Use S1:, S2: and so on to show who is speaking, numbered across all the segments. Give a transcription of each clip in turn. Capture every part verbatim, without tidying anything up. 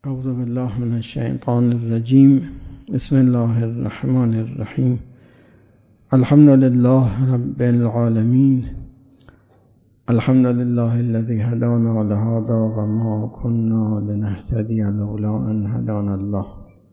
S1: اعوذ بالله من الشیطان الرجیم. بسم الله الرحمن الرحیم. الحمد لله رب العالمین. الحمد لله الذي هدانا لهذا وما كنا لنهتدي لولا ان هدانا الله.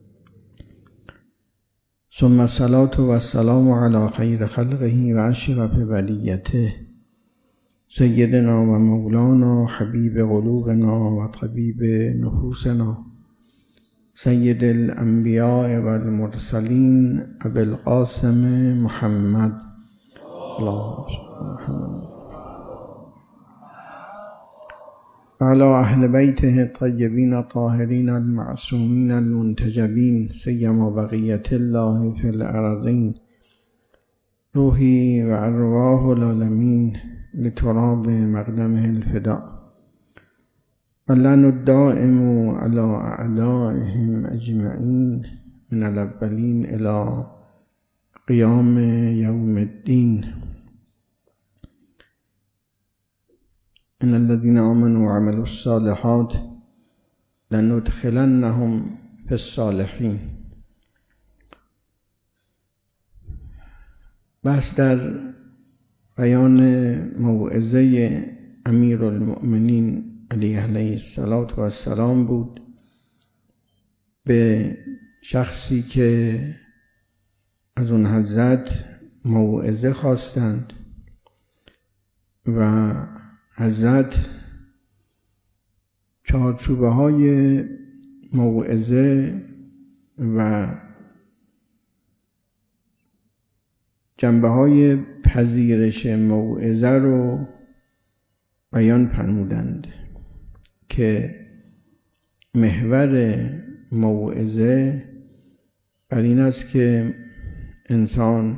S1: ثم الصلاة والسلام على خير خلقه واشرف بلیته سیدنا و مولانا حبیب قلوبنا و طبیب نفوسنا سید الانبیاء و المرسلین ابی القاسم محمد اللهم صل محمد وعلى اهل بیته الطیبین الطاهرین المعصومین المنتجبین سیما بقیة الله فی الارضین روحی و ارواح العالمین لتراب مقدمه الفداء واللعن الدائم على اعدائهم اجمعین من الاولین الى قیام یوم الدین. ان الذين آمنوا وعملوا الصالحات لندخلنهم في الصالحین. بحث در بیان موعظه امیرالمؤمنین علی علیه السلام بود به شخصی که از اون حضرت موعظه خواستند و حضرت چارچوبه های موعظه و جنبه های پذیرش موعظه رو بیان فرمودند که محور موعظه بر این است که انسان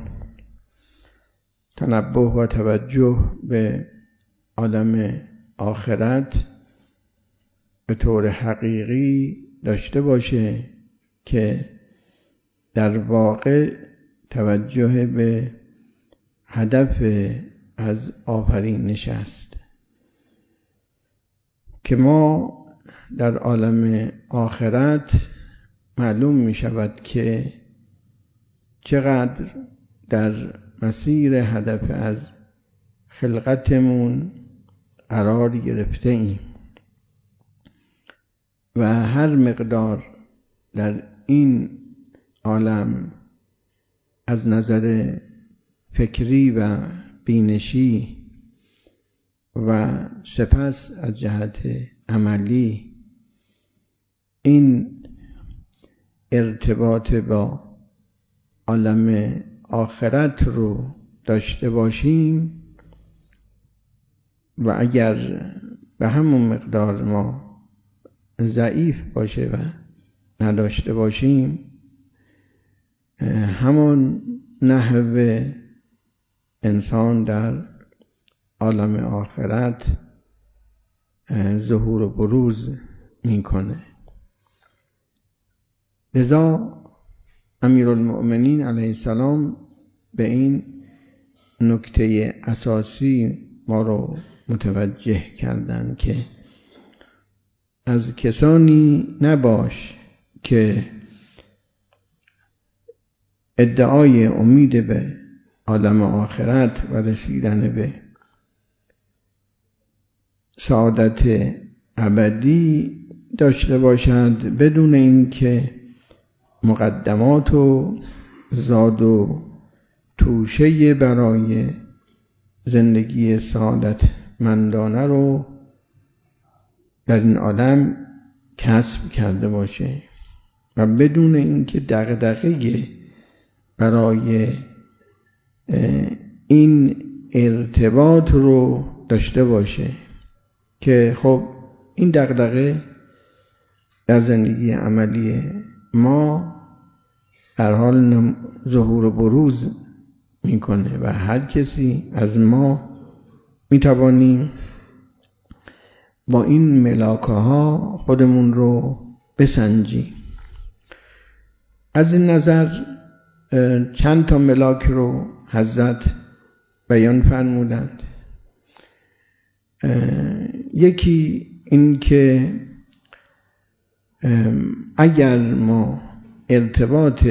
S1: تنبه و توجه به عالم آخرت به طور حقیقی داشته باشه که در واقع توجه به هدف از آفرینش است که ما در عالم آخرت معلوم می شود که چقدر در مسیر هدف از خلقتمون قرار گرفته ایم و هر مقدار در این عالم از نظر فکری و بینشی و سپس از جهت عملی این ارتباط با عالم آخرت رو داشته باشیم و اگر به همون مقدار ما ضعیف باشه و نداشته باشیم همون نحو انسان در عالم آخرت ظهور و بروز میکنه. لذا امیرالمؤمنین علیه السلام به این نکته اساسی ما رو متوجه کردن که از کسانی نباش که ادعای امید به عالم آخرت و رسیدن به سعادت ابدی داشته باشد بدون اینکه مقدمات و زاد و توشه برای زندگی سعادت مندانه رو در این عالم کسب کرده باشه و بدون اینکه دغدغه برای این ارتباط رو داشته باشه که خب این دغدغه در زندگی عملی ما در حال ظهور و بروز میکنه و هر کسی از ما میتوانیم با این ملاکه ها خودمون رو بسنجیم. از این نظر چند تا ملاک رو حضرت بیان فرمودند. یکی این که اگر ما ارتباط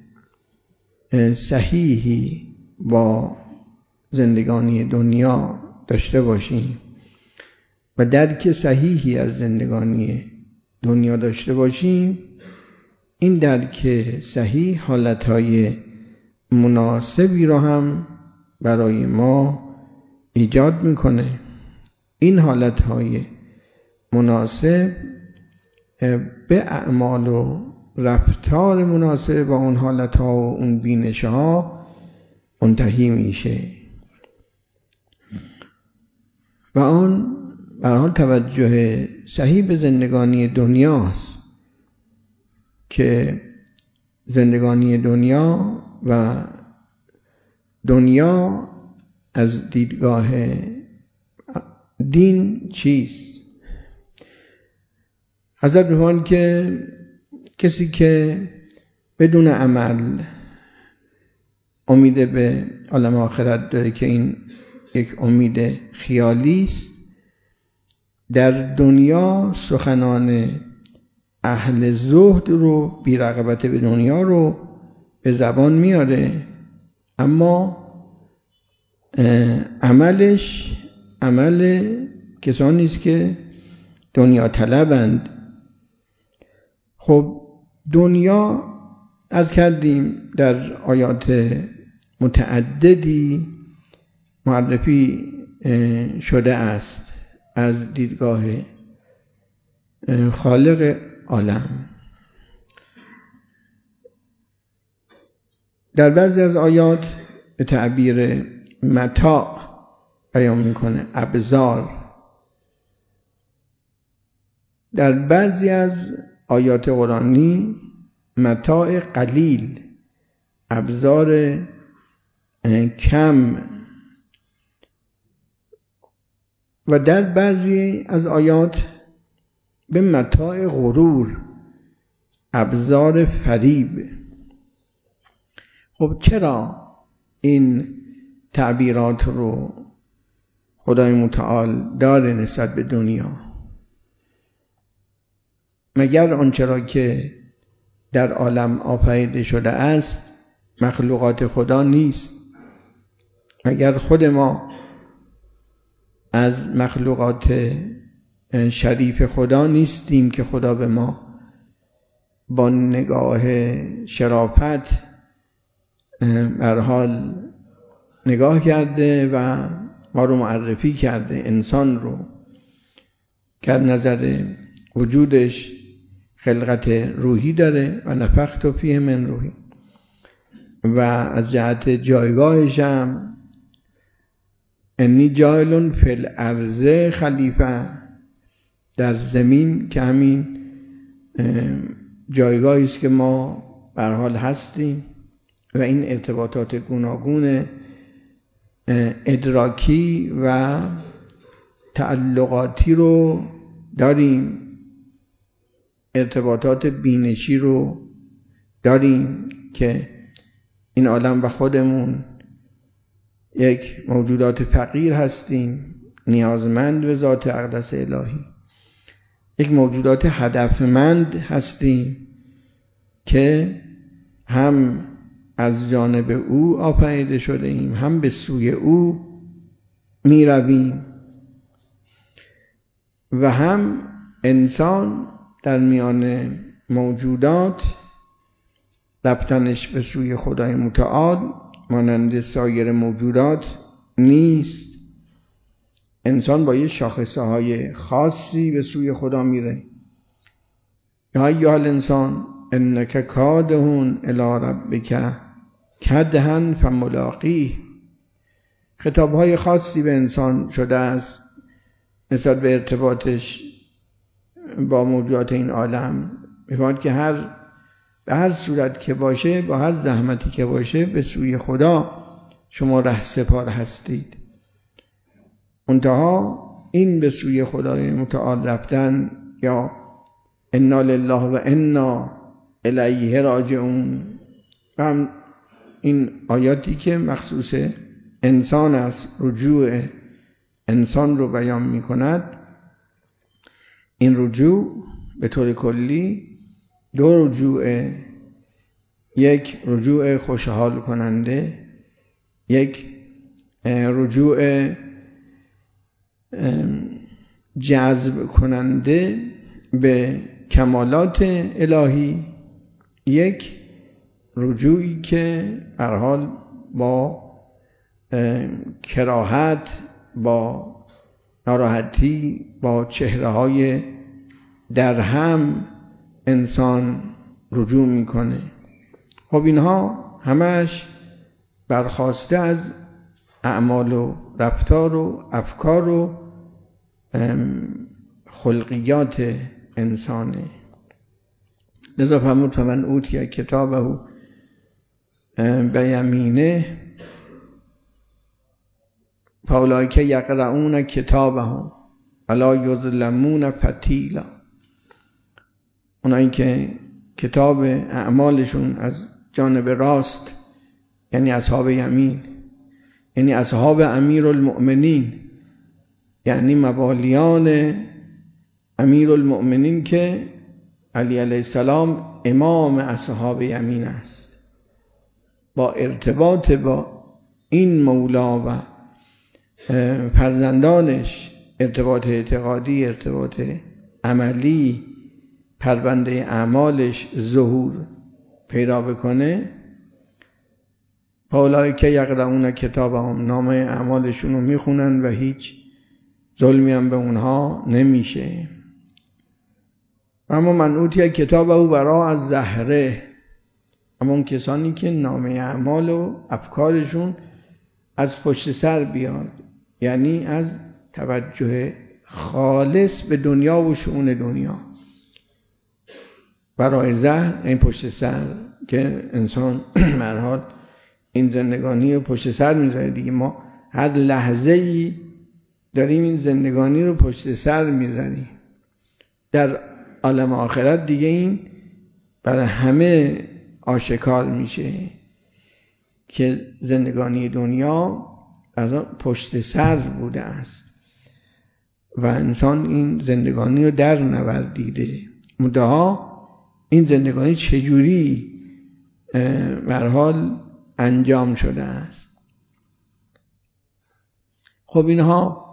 S1: صحیحی با زندگانی دنیا داشته باشیم و درک صحیحی از زندگانی دنیا داشته باشیم، این درک صحیح حالتهای مناسبی رو هم برای ما ایجاد میکنه. این حالتهای مناسب به اعمال و رفتار مناسب با اون حالتها و اون بینشها منتهی میشه و آن به حال توجه صحیح به زندگانی دنیاست که زندگانی دنیا و دنیا از دیدگاه دین چیست. حضرت می‌فرمایند که کسی که بدون عمل امید به عالم آخرت داره که این یک امید خیالی است، در دنیا سخنان اهل زهد رو، بی رغبت به دنیا رو به زبان میاره، اما عملش عمل کسانی است که دنیا طلبند. خب دنیا از کردیم در آیات متعددی معرفی شده است از دیدگاه خالق عالم. در بعضی از آیات به تعبیر متاع بیان میکنه، ابزار. در بعضی از آیات قرآنی متاع قلیل، ابزار کم، و در بعضی از آیات به متاع غرور، ابزار فریب. خب چرا این تعبیرات رو خدای متعال داره نسبت به دنیا؟ مگر آنچه که در عالم آفریده شده است مخلوقات خدا نیست؟ مگر خود ما از مخلوقات شریف خدا نیستیم که خدا به ما با نگاه شرافت هر حال نگاه کرده و ما رو معرفی کرده، انسان رو که نظر وجودش خلقت روحی داره و نفخت فیه من روحی، و از جهت جایگاهش هم انی جاعل فی الارض خلیفه، در زمین که همین جایگاهی است که ما به هر حال هستیم و این ارتباطات گوناگون ادراکی و تعلقاتی رو داریم، ارتباطات بینشی رو داریم که این عالم و خودمون یک موجودات فقیر هستیم، نیازمند به ذات اقدس الهی، یک موجودات هدفمند هستیم که هم از جانب او آفریده شده ایم، هم به سوی او می رویم، و هم انسان در میان موجودات رفتنش به سوی خدای متعال مانند سایر موجودات نیست. انسان با یه شاخصه های خاصی به سوی خدا میره. یا ایها الانسان انک کادحون الی ربک کدحا فملاقیه. خطاب های خاصی به انسان شده است نسبت به ارتباطش با موجودات این عالم. می‌فرماید که هر به هر صورت که باشه، با هر زحمتی که باشه، به سوی خدا شما رهسپار هستید. منتها این به سوی خدای متعال رفتن، یا انا لله و انا الیه راجعون، هم این آیاتی که مخصوص انسان است، رجوع انسان رو بیان می کند. این رجوع به طور کلی دو رجوع، یک رجوع خوشحال کننده، یک رجوع جذب کننده به کمالات الهی، یک رجوعی که به هر حال با کراهت، با ناراحتی، با چهره‌های درهم انسان رجوع میکنه. خب اینها همش برخواسته از اعمال و رفتار و افکار و خلقیات انسانه. لذا فرمود فمن اوتی کتابه بیمینه فاولئک یقرؤون کتابهم ولا یظلمون فتیلا. اونایی که کتاب اعمالشون از جانب راست، یعنی اصحاب یمین، یعنی اصحاب امیرالمؤمنین، یعنی موالیان امیرالمؤمنین که علی علیه السلام امام اصحاب یمین است، با ارتباط با این مولا و فرزندانش، ارتباط اعتقادی، ارتباط عملی، پرونده اعمالش ظهور پیدا بکنه، فاولئک یقرؤون کتابهم، نامه اعمالشون رو میخونن و هیچ ظلمی هم به اونها نمیشه. اما من اوتی کتابه وراء الظهره، اما اون کسانی که نامه اعمال و افکارشون از پشت سر بیاد، یعنی از توجه خالص به دنیا و شؤون دنیا. برای ظهر این پشت سر که انسان به هر حال این زندگانی رو پشت سر میذاره دیگه. ما هر لحظه‌ای داریم این زندگانی رو پشت سر میذاریم. در عالم آخرت دیگه این برای همه آشکار میشه که زندگانی دنیا از پشت سر بوده است و انسان این زندگانی رو در نوردیده. منتها این زندگانی چجوری به هر حال انجام شده است. خب اینها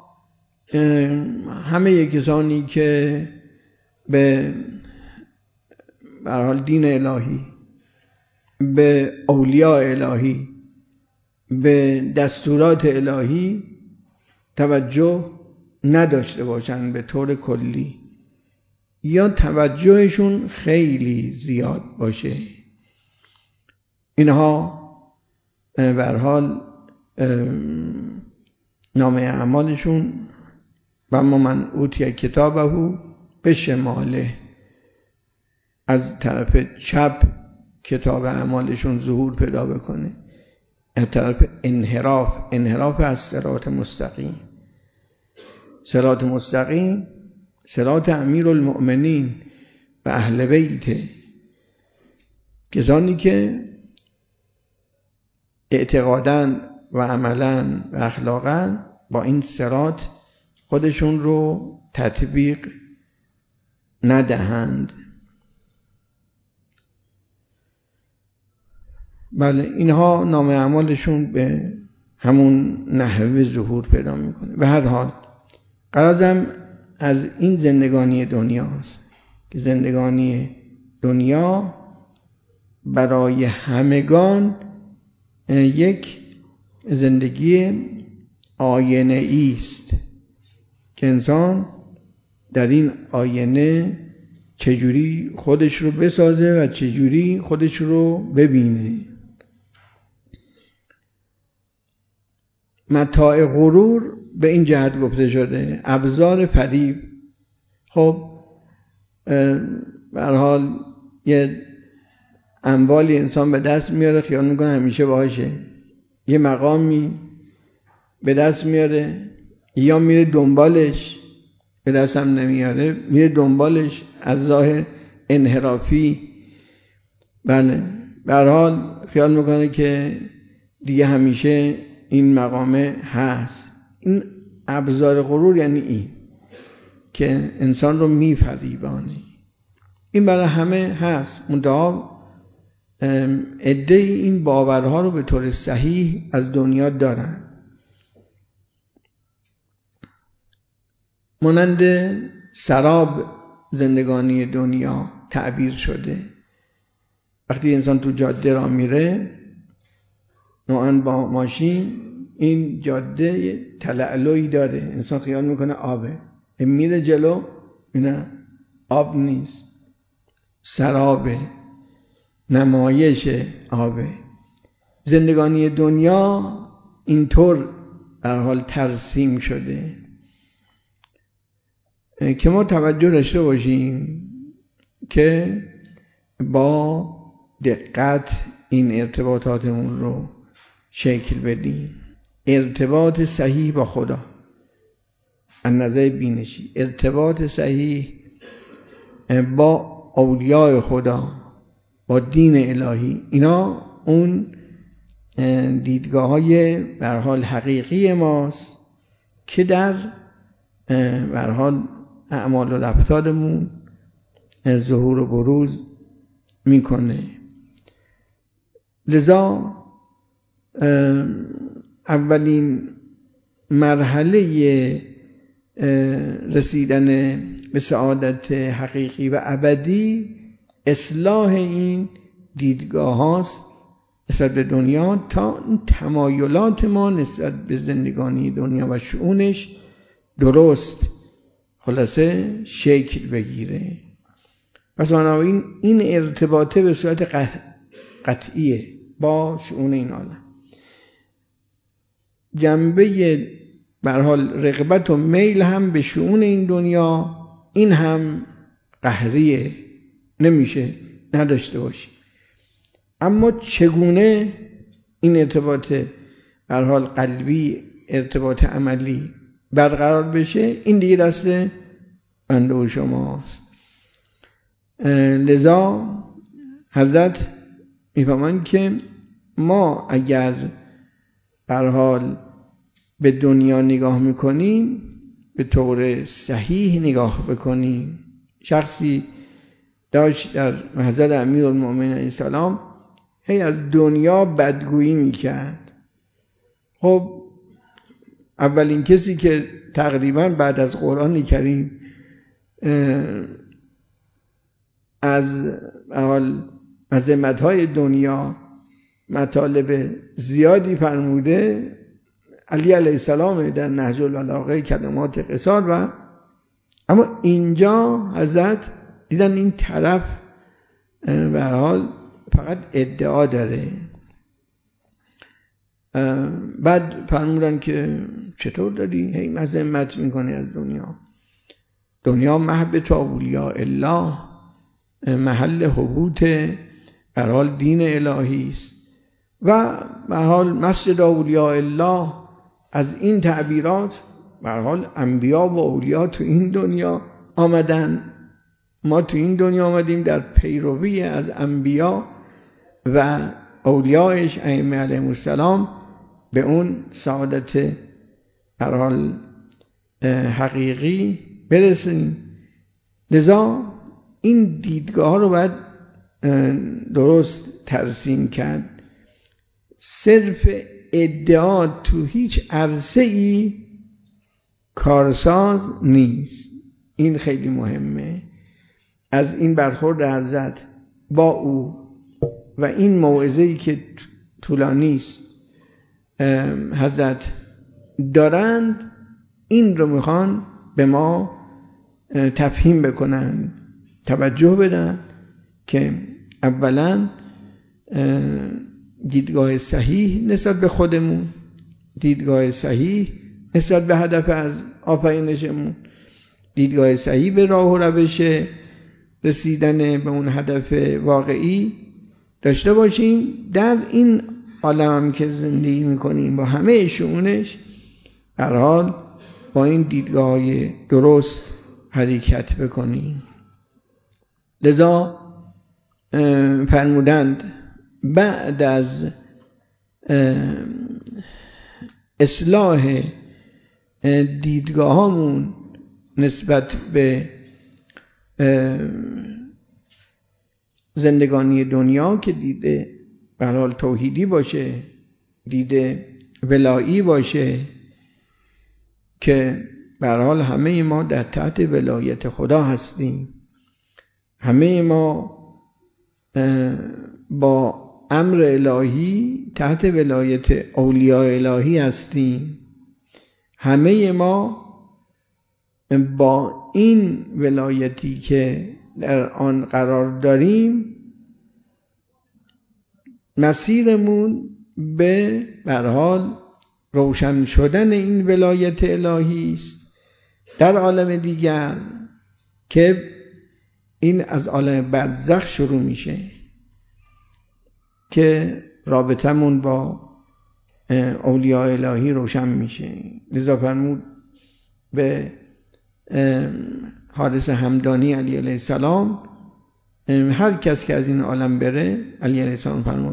S1: همه کسانی که به به هر حال دین الهی، به اولیاء الهی، به دستورات الهی توجه نداشته باشند به طور کلی، یا توجهشون خیلی زیاد باشه، اینها به هر حال نامه اعمالشون و اما من اوتی کتابه به شماله، از طرف چپ کتاب اعمالشون ظهور پیدا بکنه، از طرف انحراف، انحراف از صراط مستقیم. صراط مستقیم صراط امیرالمؤمنین و اهل بیت، کسانی که اعتقاداً و عملاً و اخلاقاً با این صراط خودشون رو تطبیق ندهند. بله، اینها نام اعمالشون به همون نحوه ظهور پیدا میکنه. به هر حال غرضم از این زندگانی دنیاست که زندگانی دنیا برای همگان یک زندگی آینه است که انسان در این آینه چجوری خودش رو بسازه و چجوری خودش رو ببینه. متاع غرور به این جهت گفته شده، ابزار فریب. خب به هر حال یه اموالی انسان به دست میاره، خیال میکنه همیشه باشه، یه مقامی به دست میاره یا میره دنبالش، به دست هم نمیاره، میره دنبالش از راه انحرافی. بله، به هر حال خیال میکنه که دیگه همیشه این مقامه هست. این ابزار غرور یعنی این که انسان رو میفریبانه، این برای همه هست، منتها عده این باورها رو به طور صحیح از دنیا دارن. مانند سراب زندگانی دنیا تعبیر شده. وقتی انسان تو جاده را میره نوعاً با ماشین، این جاده تلألؤی داره، انسان خیال میکنه آبه، میره جلو نه آب نیست، سرابه، نمایش آبه. زندگانی دنیا اینطور در حال ترسیم شده که ما توجه داشته باشیم که با دقت این ارتباطاتمون رو شکل بدیم. ارتباط صحیح با خدا از نظر بینشی، ارتباط صحیح با اولیاء خدا، با دین الهی، اینا اون دیدگاه های به هر حال حقیقی ماست که در به هر حال اعمال و رفتارمون ظهور و بروز میکنه. لذا اولین مرحله رسیدن به سعادت حقیقی و ابدی اصلاح این دیدگاه هاست نسبت به دنیا، تا تمایلات ما نسبت به زندگانی دنیا و شؤونش درست خلاصه شکل بگیره. پس بنابراین این ارتباطه به صورت قطعیه با شؤون این عالم. جنبه به هر حال رغبت و میل هم به شؤون این دنیا، این هم قهریه، نمیشه نداشته باشی. اما چگونه این ارتباط به هر حال قلبی، ارتباط عملی برقرار بشه، این دیگه دست بنده و شماست. لذا حضرت میفهمند که ما اگر به هر حال به دنیا نگاه میکنیم به طور صحیح نگاه بکنیم. شخصی داشت در محضر امیرالمؤمنین علیه السلام هی از دنیا بدگویی میکرد. خب اولین کسی که تقریبا بعد از قرآن کریم از حال مذمت‌های دنیا مطالب زیادی فرموده علی علیه السلام در نهج البلاغه کلمات قصار. و اما اینجا حضرت دیدن این طرف به هر حال فقط ادعا داره. بعد فرمودن که چطور داری هی مذمت میکنی از دنیا؟ دنیا محبت اولیاء الله، محل حبوط به هر حال دین الهی است و به هر حال مسجد اولیاء الله. از این تعبیرات به هر حال انبیا و اولیا تو این دنیا آمدن، ما تو این دنیا آمدیم در پیروی از انبیا و اولیایش ائمه علیهم السلام به اون سعادت به هر حال حقیقی برسیم. لذا این دیدگاه رو باید درست ترسیم کرد. صرف ادعا تو هیچ عرصه‌ای کارساز نیست. این خیلی مهمه. از این برخورد حضرت با او و این موعظه‌ای که طولانی است حضرت دارند، این رو میخوان به ما تفهیم بکنن، توجه بدن که اولا دیدگاه صحیح نسبت به خودمون، دیدگاه صحیح نسبت به هدف از آفرینشمون، دیدگاه صحیح به راه و روش رسیدن به اون هدف واقعی داشته باشیم. در این عالم که زندگی میکنیم با همه شؤونش هر حال با این دیدگاه درست حرکت بکنیم. لذا فرمودند بعد از اصلاح دیدگاهامون نسبت به زندگانی دنیا که دیده به هر حال توحیدی باشه، دیده ولایی باشه، که به هر حال همه ما در تحت ولایت خدا هستیم، همه ما با امر الهی تحت ولایت اولیاء الهی هستیم، همه ما با این ولایتی که در آن قرار داریم مسیرمون به هر حال روشن شدن این ولایت الهی است در عالم دیگر، که این از عالم برزخ شروع میشه که رابطمون با اولیاء الهی روشن میشه. لذا فرمود به حارث همدانی علیه السلام، هر کس که از این عالم بره، علیه السلام فرمود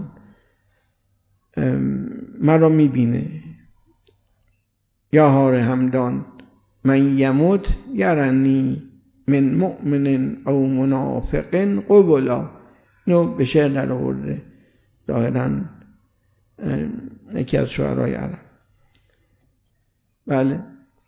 S1: مرا میبینه. یا حار همدان من یموت یرنی من مؤمن او منافق قبلا. نو به شعر در آورده ظاهراً یکی از شعرهای عرب. بله،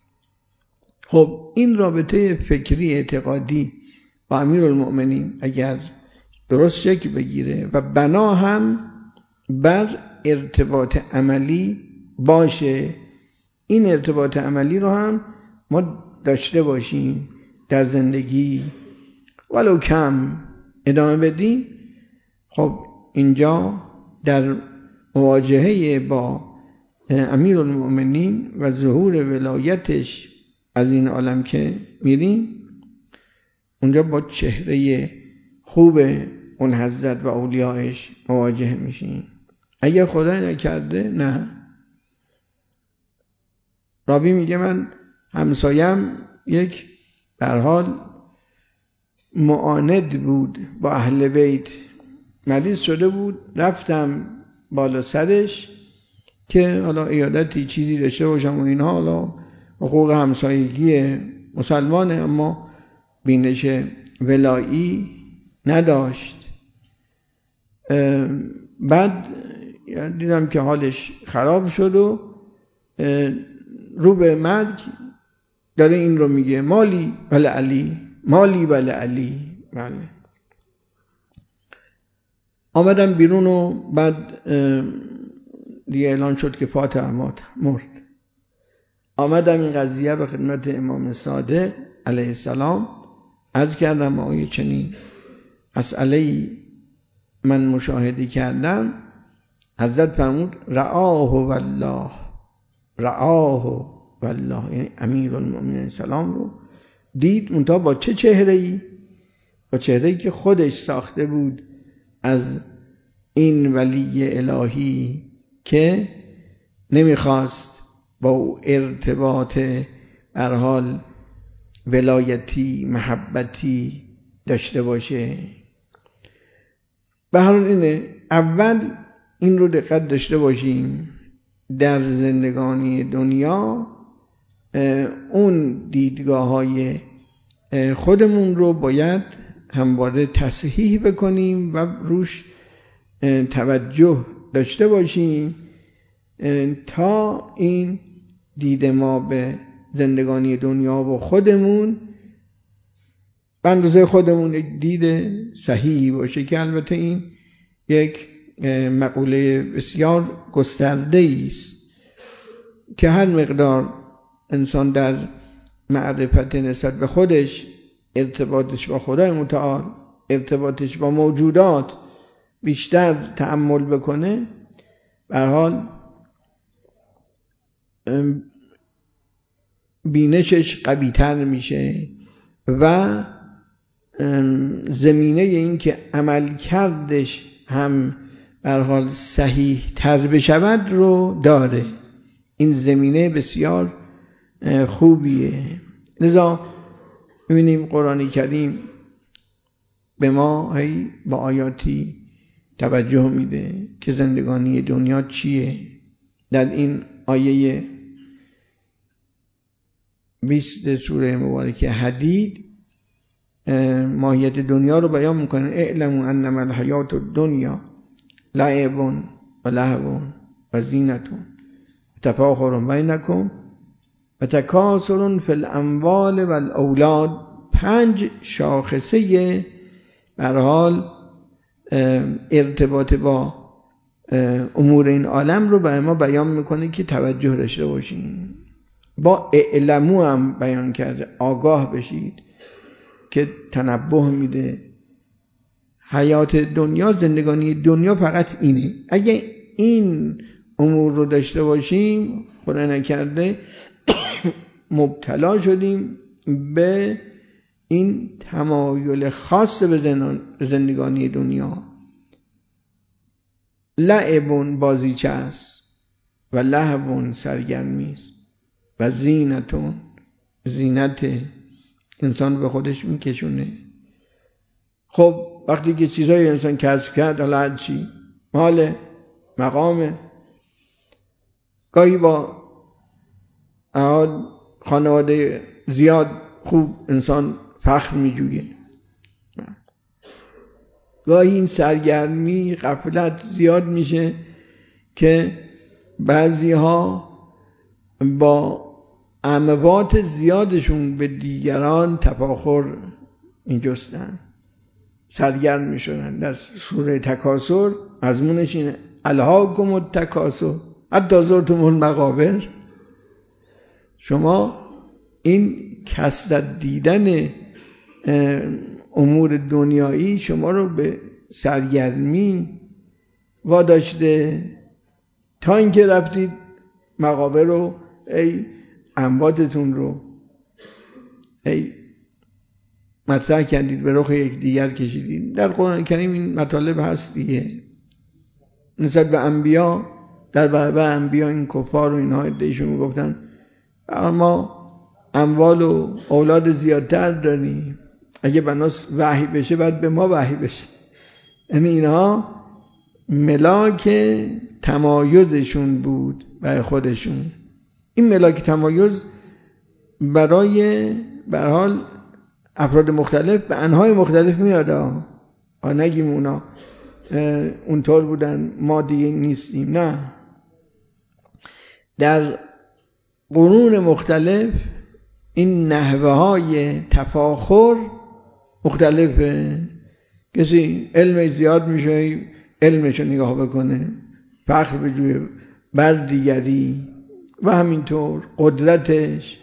S1: خب این رابطه فکری اعتقادی با امیرالمؤمنین اگر درست شکل بگیره و بنا هم بر ارتباط عملی باشه، این ارتباط عملی رو هم ما داشته باشیم در زندگی ولو کم ادامه بدیم، خب اینجا در مواجهه با امیرالمؤمنین و ظهور ولایتش از این عالم که میریم، اونجا با چهره خوب اون حضرت و اولیاءش مواجه میشیم. اگر خدا نکرده نه. رابی میگه من همسایم یک به هر حال معاند بود با اهل بیت، مریض شده بود، رفتم بالا سرش که حالا عیادتی چیزی داشته باشم و اینها، حالا حقوق همسایگی مسلمانه اما بینش ولایی نداشت. بعد دیدم که حالش خراب شد و رو به مرگ داره این رو میگه مالی بل علی، مالی بل علی. بله. آمدم بیرون و بعد دیگه اعلان شد که فاتح مرد. آمدم این قضیه به خدمت امام صادق علیه السلام عرض کردم آیه چنین مسئله‌ای من مشاهده کردم. حضرت فرمود رآه والله، رآه والله، یعنی امیرالمؤمنین سلام رو دید، منتها با چه چهره‌ای؟ با چهره‌ای که خودش ساخته بود از این ولی الهی که نمیخواست با او ارتباط هر حال ولایتی محبتی داشته باشه. به هر حال اینه، اول این رو دقت داشته باشیم در زندگانی دنیا اون دیدگاه های خودمون رو باید همواره تصحیح بکنیم و روش توجه داشته باشیم تا این دید ما به زندگانی دنیا و خودمون به اندازه خودمون یک دید صحیحی باشه، که البته این یک مقوله بسیار گسترده است که هر مقدار انسان در معرفت نسبت به خودش، ارتباطش با خدای متعال، ارتباطش با موجودات بیشتر تأمل بکنه، به هر حال بینشش قوی‌تر میشه و زمینه این که عمل کردش هم به هر حال صحیح تر بشود رو داره. این زمینه بسیار خوبیه. لذا می‌بینیم قرآن کریم به ما هی با آیاتی توجه میده که زندگانی دنیا چیه. در این آیه بیست سوره مبارکه حدید ماهیت دنیا رو بیان میکنه. اعلموا انما الحیات الدنیا لعب و لهو و زینة تفاخر بینکم و تکاثر فی الاموال و الاولاد. پنج شاخصه به هر حال ارتباط با امور این عالم رو به ما بیان میکنه که توجه داشته باشیم. با اعلمو هم بیان کرده، آگاه بشید، که تنبه میده. حیات دنیا، زندگانی دنیا فقط اینه. اگه این امور رو داشته باشیم، خدا نکرده مبتلا شدیم به این تمایل خاص به زندگانی دنیا. لعبون بازیچه است و لهوون سرگرمی است و زینتون زینت انسان به خودش میکشونه. خب وقتی که چیزای انسان کسب کرد، حالا هر چی، مال، مقام، گاهی با خانواده زیاد خوب انسان فخر میجویه، گاهی این سرگرمی غفلت زیاد میشه که بعضی ها با اموات زیادشون به دیگران تفاخر میجستن، سرگرم میشدن. در سوره تکاثر مضمونش اینه الهاکم التکاثر حتی زرتم المقابر. شما این کثرت دیدن امور دنیایی شما رو به سرگرمی واداشته تا اینکه رفتید مقابر رو، ای امواتتون رو ای مطرح کردید، به رخ یک دیگر کشیدید. در قرآن کریم این مطالب هست دیگه. نسبت به انبیا، در برابر انبیا این کفار و اینها ادعیشون میگفتن ما اموال و اولاد زیادتر داریم، اگه بناس وحی بشه باید به ما وحی بشه. یعنی اینها ملاک تمایزشون بود برای خودشون. این ملاک تمایز برای به هر حال افراد مختلف به انواع مختلف میاد. آ نگیم اونا اونطور بودن ما دیگه نیستیم، نه. در قرون مختلف این نحوه های تفاخر مختلفه. کسی علم زیاد میشه علمشو نگاه بکنه، فخر بجویه بر دیگری، و همینطور قدرتش.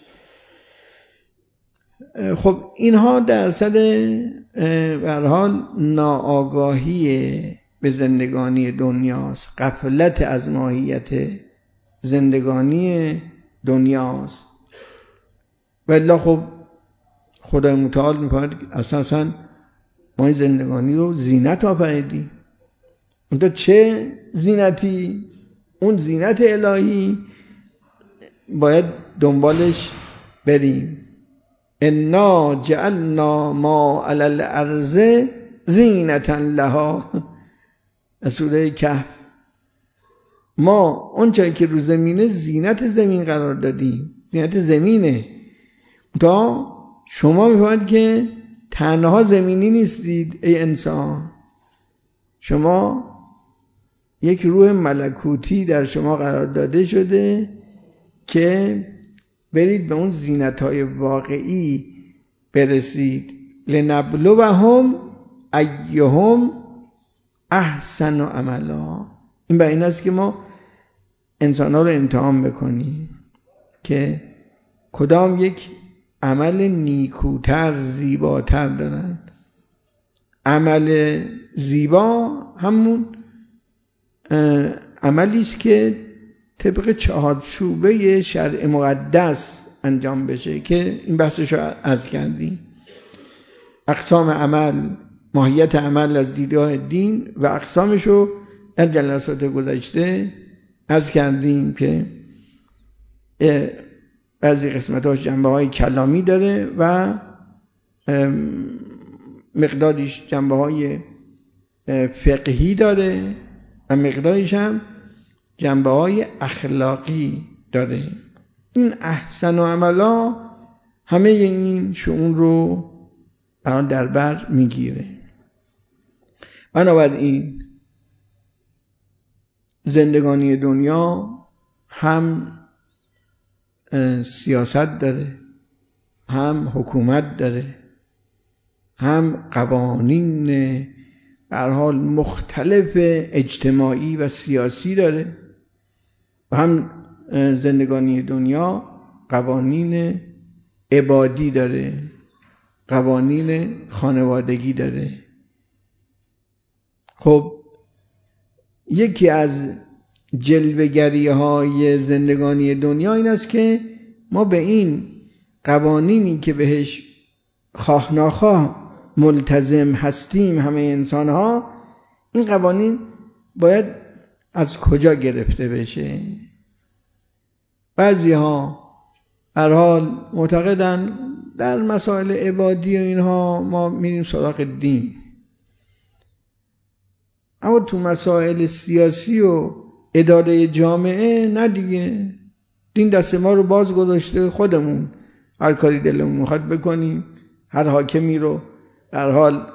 S1: خب اینها در اثر به هر حال ناآگاهی به زندگانی دنیاست، غفلت از ماهیت زندگانی دنیاست. والله خب خدای متعال می‌فرماید اساساً ما این زندگانی رو زینت آفریدیم. اون چه زینتی؟ اون زینت الهی باید دنبالش بریم. انا جعلنا ما علی الارض زینة لها، سوره کهف. ما اون چیزی که رو زمینه زینت زمین قرار دادیم، زینت زمینه. تا شما میفهمید که تنها زمینی نیستید ای انسان، شما یک روح ملکوتی در شما قرار داده شده که برید به اون زینت‌های واقعی برسید. لنبلوهم ایهم احسن عملا. این به این است که ما انسان‌ها رو امتحان بکنیم که کدام یک عمل نیکوتر، زیباتر دارن. عمل زیبا همون عملی است که طبق چهارچوبه شرع مقدس انجام بشه که این بحثش رو عرض کردیم. اقسام عمل، ماهیت عمل از دیدگاه دین و اقسامش رو در جلسات گذشته عرض کردیم که بعضی قسمتاش جنبه های کلامی داره و مقداریش جنبه های فقهی داره و مقداریش هم جنبه های اخلاقی داره. این احسن و عملا همه این شؤون رو برای در بر میگیره. بنابراین زندگانی دنیا هم سیاست داره، هم حکومت داره، هم قوانین به هر حال مختلف اجتماعی و سیاسی داره و هم زندگانی دنیا قوانین عبادی داره، قوانین خانوادگی داره. خب یکی از جلوه‌گری های زندگانی دنیا این است که ما به این قوانینی که بهش خواه ناخواه ملتزم هستیم همه انسان ها، این قوانین باید از کجا گرفته بشه؟ بعضی ها هر حال معتقدن در مسائل عبادی و اینها ما میریم سراغ دین، اما تو مسائل سیاسی و اداره جامعه نه دیگه، دین دست ما رو باز گذاشته، خودمون هر کاری دلمون میخواد بکنیم، هر حاکمی رو در حال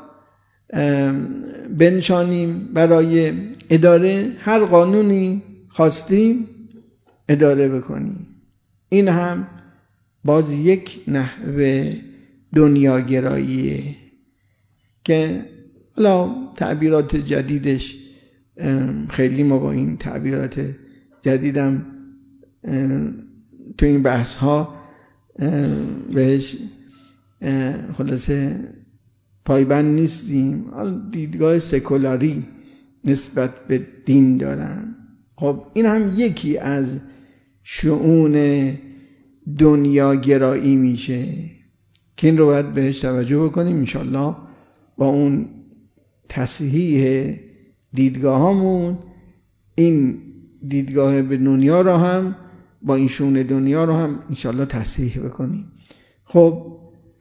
S1: بنشانیم برای اداره، هر قانونی خواستیم اداره بکنیم. این هم باز یک نحوه دنیاگراییه که حالا تعبیرات جدیدش خیلی ما با این تعبیرات جدیدم تو این بحث ها بهش خلاصه پایبند نیستیم. دیدگاه سکولاری نسبت به دین دارن. خب این هم یکی از شؤون دنیاگرایی میشه که این رو باید بهش توجه بکنیم. انشالله با اون تصحیح دیدگاه هامون این دیدگاه به دنیا رو هم با این شؤون دنیا رو هم انشالله تصحیح بکنیم. خب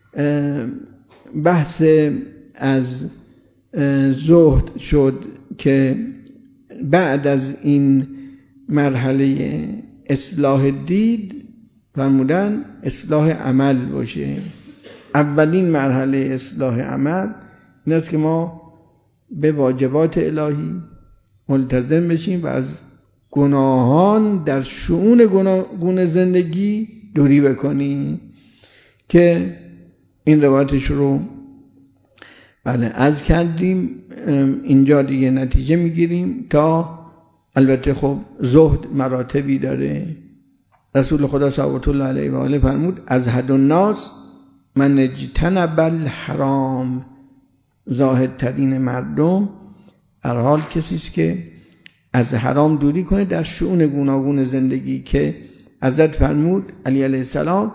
S1: بحث از زهد شد که بعد از این مرحله اصلاح دید فرمودن اصلاح عمل باشه. اولین مرحله اصلاح عمل این است که ما به واجبات الهی ملتزم بشیم و از گناهان در شؤون گونه زندگی دوری بکنیم که این روایتش رو بله عرض کردیم. اینجا دیگه نتیجه میگیریم تا البته خب زهد مراتبی داره. رسول خدا صلوات الله علیه و آله فرمود از حد الناس من اجتنب الحرام، زاهد ترین مردم هر حال کسی است که از حرام دوری کنه در شؤون گوناگون زندگی، که حضرت فرمود علی علیه السلام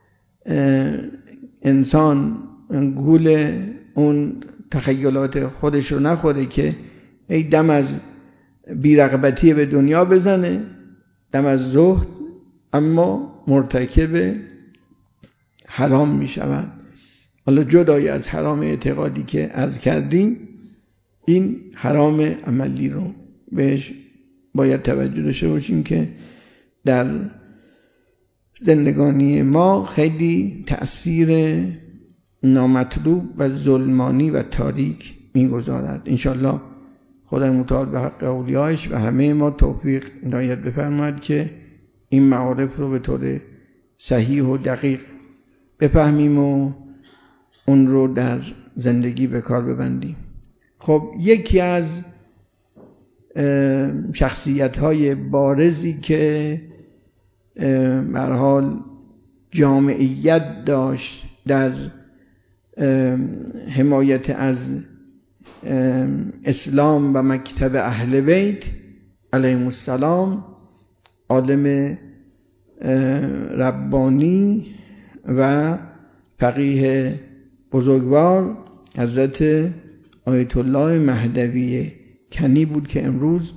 S1: انسان گول اون تخیلات خودش رو نخوره که ای دم از بیرغبتی به دنیا بزنه، دم از زهد، اما مرتکب حرام می شود. حالا جدای از حرام اعتقادی که عرض کردیم، این حرام عملی رو بهش باید توجه داشته باشیم که در زندگانی ما خیلی تأثیر نامطلوب و ظلمانی و تاریک میگذارد. انشالله خدای متعال به حق اولیایش و همه ما توفیق عنایت بفرماید که این معارف رو به طور صحیح و دقیق بفهمیم و اون رو در زندگی به کار ببندیم. خب یکی از شخصیت‌های بارزی که به هر حال جامعیت داشت در حمایت از اسلام و مکتب اهل بیت علیهم السلام، عالم ربانی و فقیه بزرگوار حضرت آیت الله مهدوی کنی بود که امروز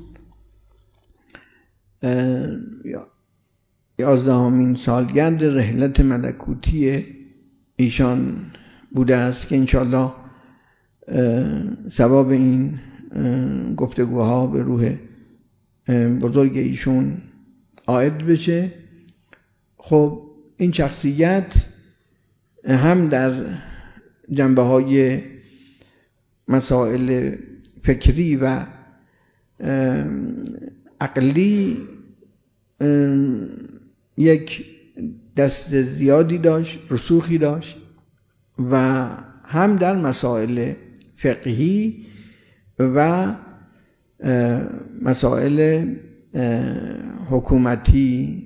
S1: یازدهمین سالگرد رحلت ملکوتی ایشان بوده است که انشالله ثواب این گفتگوها به روح بزرگ ایشون عائد بشه. خب این شخصیت هم در جنبه های مسائل فکری و عقلی یک دست زیادی داشت، رسوخی داشت و هم در مسائل فقهی و مسائل حکومتی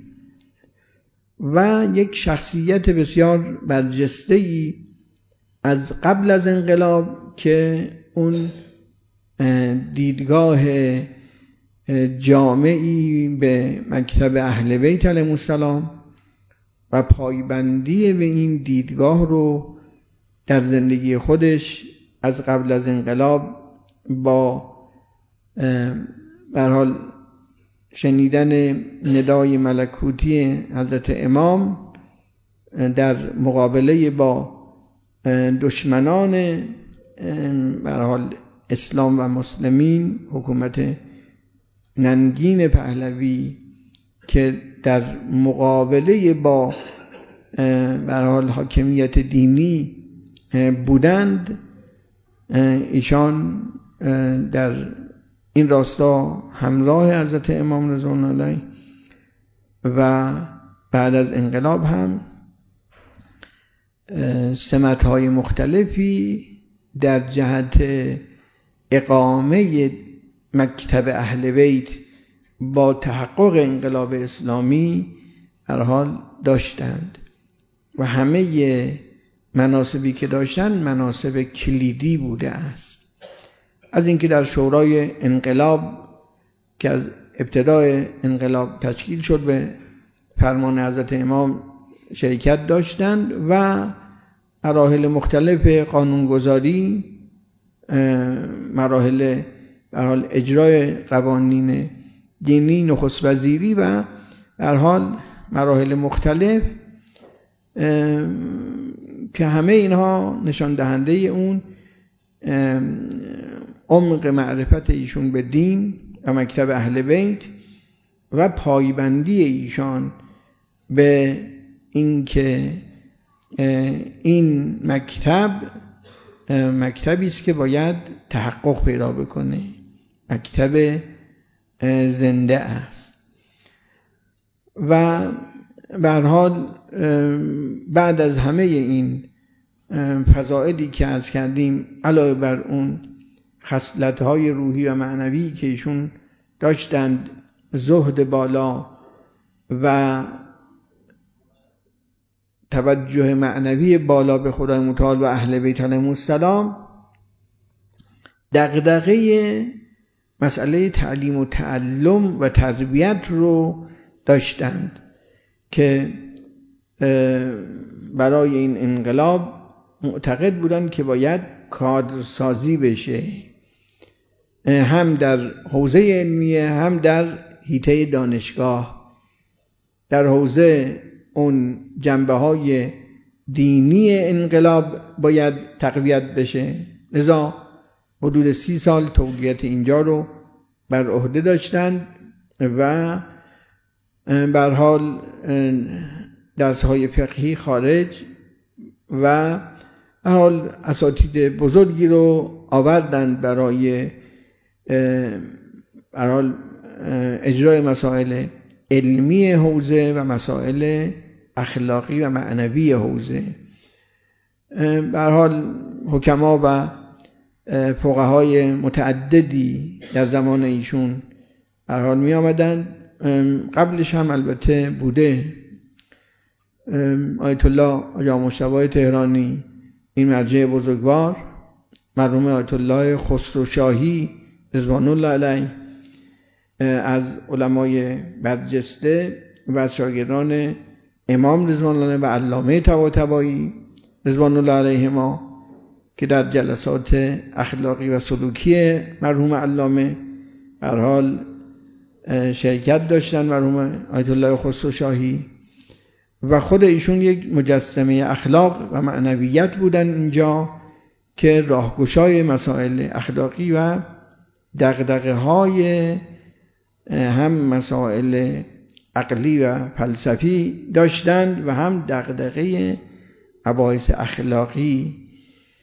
S1: و یک شخصیت بسیار برجسته‌ای از قبل از انقلاب که اون دیدگاه جامعی به مکتب اهل بیت علیهم السلام و پایبندی به این دیدگاه رو در زندگی خودش از قبل از انقلاب با به هر حال شنیدن ندای ملکوتی حضرت امام در مقابله با دشمنان به هر حال اسلام و مسلمین، حکومت ننگین پهلوی که در مقابله با به هر حال حاکمیت دینی بودند، ایشان در این راستا همراه حضرت امام رضوان الله علیه و بعد از انقلاب هم سمت‌های مختلفی در جهت اقامه مکتب اهل بیت با تحقق انقلاب اسلامی هر حال داشتند و همه مناصبی که داشتند مناصب کلیدی بوده است. از اینکه در شورای انقلاب که از ابتدای انقلاب تشکیل شد به فرمان حضرت امام شرکت داشتند و مراحل مختلف قانونگذاری، مراحل به هر حال اجرای قوانین دینی، نخست وزیری و به هر حال مراحل مختلف که همه اینها نشان دهنده اون عمق معرفت ایشون به دین و مکتب اهل بیت و پایبندی ایشان به این که این مکتب مکتبی است که باید تحقق پیدا بکنه، مکتب زنده است. و به هر حال بعد از همه این فضائلی که عرض کردیم، علاوه بر اون خصلت‌های روحی و معنوی که ایشون داشتند، زهد بالا و توجه معنوی بالا به خدای متعال و اهل بیت علیهم السلام، دغدغه مسئله تعلیم و تعلم و تربیت رو داشتند که برای این انقلاب معتقد بودند که باید کادرسازی بشه، هم در حوزه علمیه هم در حیطه دانشگاه. در حوزه اون جنبه های دینی انقلاب باید تقویت بشه، لذا حدود سی سال تولیت اینجا رو بر عهده داشتند و به هر حال درس‌های فقهی خارج و به هر حال اساتید بزرگی رو آوردند برای به هر حال اجرای مسائل علمی حوزه و مسائل اخلاقی و معنوی حوزه. به هر حال حکما و فقهای متعددی در زمان ایشون به هر حال می آمدند، قبلش هم البته بوده. آیت الله آقا مجتبی تهرانی، این مرجع بزرگوار، مرحوم آیت الله خسرو شاهی رضوان الله علیه، از علمای برجسته و شاگردان امام رضوان الله علیه و علامه طباطبایی رضوان الله علیهما که در جلسات اخلاقی و سلوکی مرحوم علامه به هر حال شرکت داشتن، مرحوم آیت الله خسرو شاهی، و خود ایشون یک مجسمه اخلاق و معنویت بودن اینجا که راهگشای مسائل اخلاقی و دغدغه های هم مسائل عقلی و فلسفی داشتند و هم دغدغه مباحث اخلاقی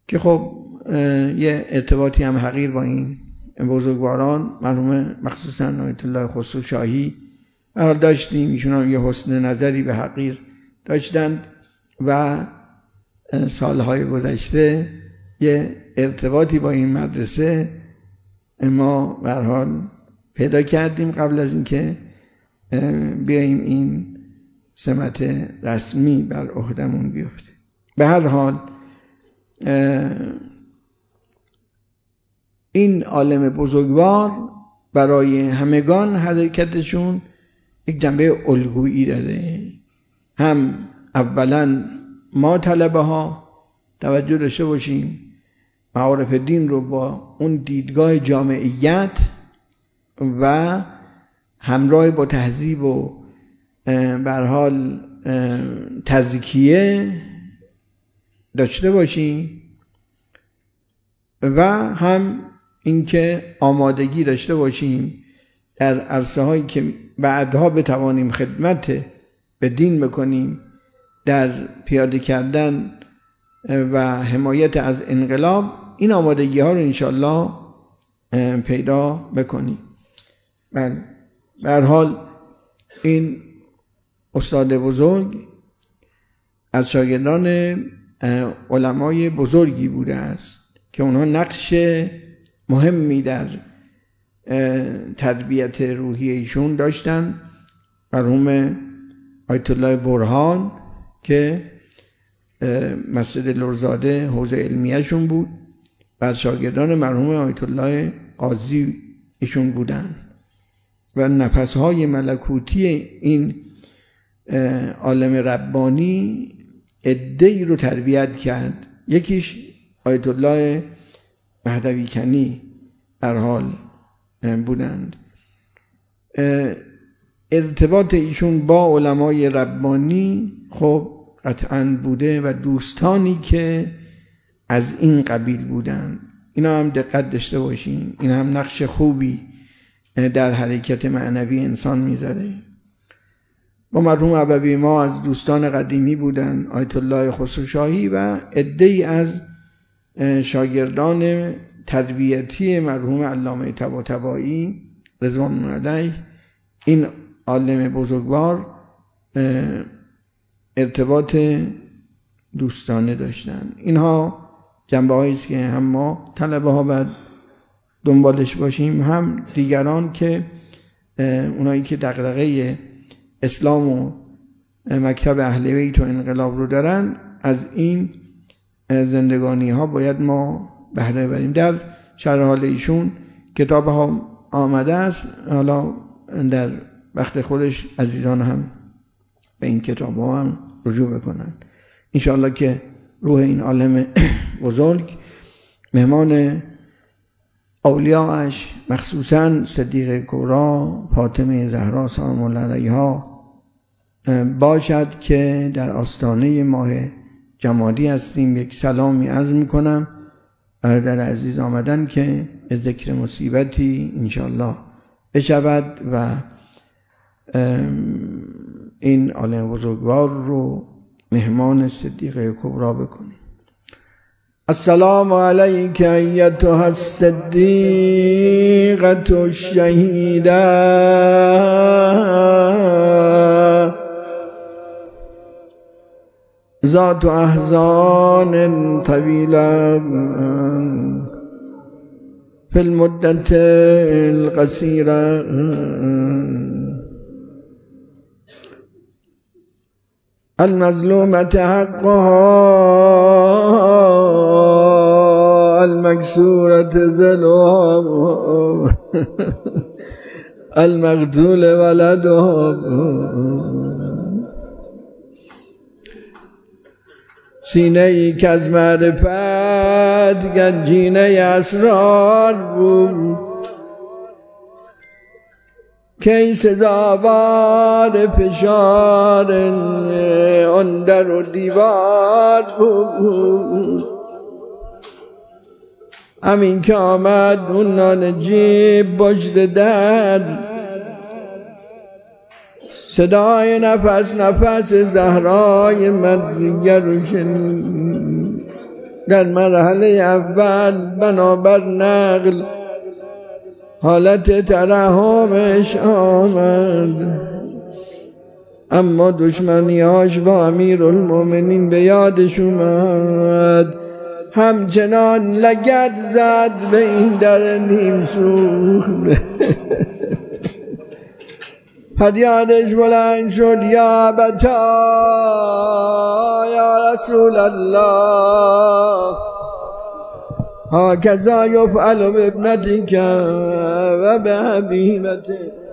S1: که خب یه ارتباطی هم حقیر با این بزرگواران مرحوم مخصوصا آیت الله خسرو شاهی داشتیم. ایشون هم یه حسن نظری به حقیر داشتند و سالهای گذشته یه ارتباطی با این مدرسه ما به هر حال پیدا کردیم قبل از اینکه بیاییم این سمت رسمی بر عهدمون بیفته. به هر حال این عالم بزرگوار برای همگان حرکتشون یک جنبه الگویی داره. هم اولا ما طلبه ها توجه داشته باشیم معارف دین رو با اون دیدگاه جامعیت و همراه با تهذیب و به هر حال تزکیه داشته باشیم و هم اینکه آمادگی داشته باشیم در عرصه هایی که بعدها بتوانیم خدمت به دین بکنیم، در پیاده کردن و حمایت از انقلاب، این آمادگی ها رو انشالله پیدا بکنیم. بله، به هر حال این استاد بزرگ از شاگردان علمای بزرگی بوده است که اونها نقش مهمی در تربیت روحی ایشون داشتن. مرحوم آیت الله برهان که مسجد لرزاده حوزه علمیه شون بود و از شاگردان مرحوم آیت الله قاضی ایشون بودن و نفسهای ملکوتی این عالم ربانی عده‌ای رو تربیت کرد. یکیش آیت الله مهدوی کنی در حال بودند. ارتباط ایشون با علمای ربانی خب قطعاً بوده و دوستانی که از این قبیل بودند. اینا هم دقت داشته باشین، این هم نقش خوبی در حرکت معنوی انسان میذاره. با مرحوم ابوی ما از دوستان قدیمی بودن آیت الله خسرو شاهی و عده‌ای از شاگردان تربیتی مرحوم علامه طباطبایی رضوان الله علیه. این عالم بزرگوار ارتباط دوستانه داشتن. اینها جنبه هایی است که هم ما طلبه ها باید دنبالش باشیم، هم دیگران که اونایی که دغدغه اسلام و مکتب اهل بیت و انقلاب رو دارن، از این زندگانی ها باید ما بهره بریم. در شرح حال ایشون کتاب ها آمده است، حالا در وقت خودش عزیزان هم به این کتاب ها هم رجوع بکنن انشاءالله که روح این عالم بزرگ مهمان اولیاءش مخصوصاً صدیقه کبری فاطمه زهرا سلام الله علیها باشد که در آستانه ماه جمادی هستیم. یک سلامی عرض میکنم در عزیز آمدن که به ذکر مصیبتی انشاءالله بشود و این عالم بزرگوار رو مهمان صدیقه کبری بکنیم. السلام علیک ایتها الصدیقة الشهیدة ذات احزان طویلة فی المدة القصیرة المظلومة حقها المكسورة ذلها المقتول ولدها سینه ای که از معرفت گنجینه اسرار بود، کی سزاوار فشار آن در و دیوار بود. همین که آمد اون نانجیب پشت در، صدای نفس نفس زهرای مدریه رو شنید. در مرحله اول بنابر نقل حالت ترحمش آمد، اما دشمنیاش با امیرالمومنین به یادش اومد، همچنان لگد زد به این در نیم سوخته. فریادش بلند شد یا ابتا یا رسول الله هکذا یفعل بابنتک و به حبیبتک.